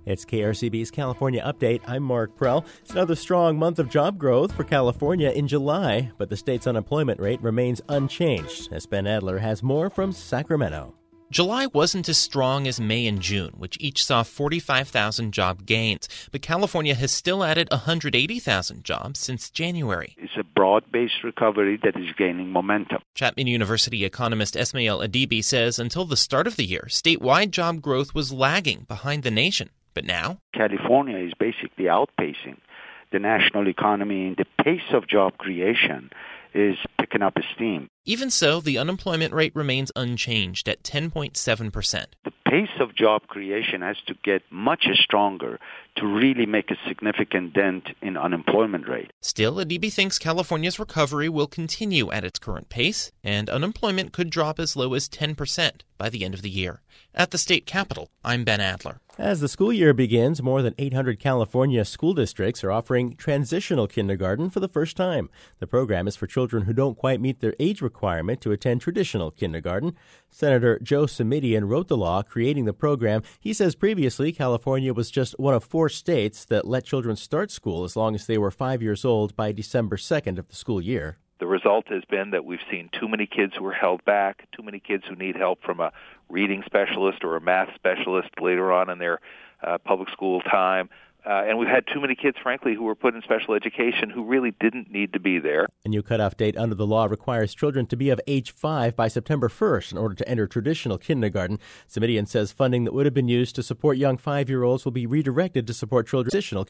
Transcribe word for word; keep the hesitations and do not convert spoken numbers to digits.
It's K R C B's California Update. I'm Mark Prell. It's another strong month of job growth for California in July, but the state's unemployment rate remains unchanged. As Ben Adler has more from Sacramento. July wasn't as strong as May and June, which each saw forty-five thousand job gains, but California has still added one hundred eighty thousand jobs since January. It's a broad-based recovery that is gaining momentum. Chapman University economist Esmail Adibi says until the start of the year, statewide job growth was lagging behind the nation. But now, California is basically outpacing the national economy, and the pace of job creation is picking up steam. Even so, the unemployment rate remains unchanged at ten point seven percent. The pace of job creation has to get much stronger to really make a significant dent in unemployment rate. Still, Adibi thinks California's recovery will continue at its current pace, and unemployment could drop as low as ten percent by the end of the year. At the state capitol, I'm Ben Adler. As the school year begins, more than eight hundred California school districts are offering transitional kindergarten for the first time. The program is for children who don't quite meet their age requirement to attend traditional kindergarten. Senator Joe Simitian wrote the law creating the program. He says previously California was just one of four states that let children start school as long as they were five years old by December second of the school year. The result has been that we've seen too many kids who are held back, too many kids who need help from a reading specialist or a math specialist later on in their uh, public school time. Uh, and we've had too many kids, frankly, who were put in special education who really didn't need to be there. A new cutoff date under the law requires children to be of age five by September first in order to enter traditional kindergarten. Simitian says funding that would have been used to support young five-year-olds will be redirected to support children traditional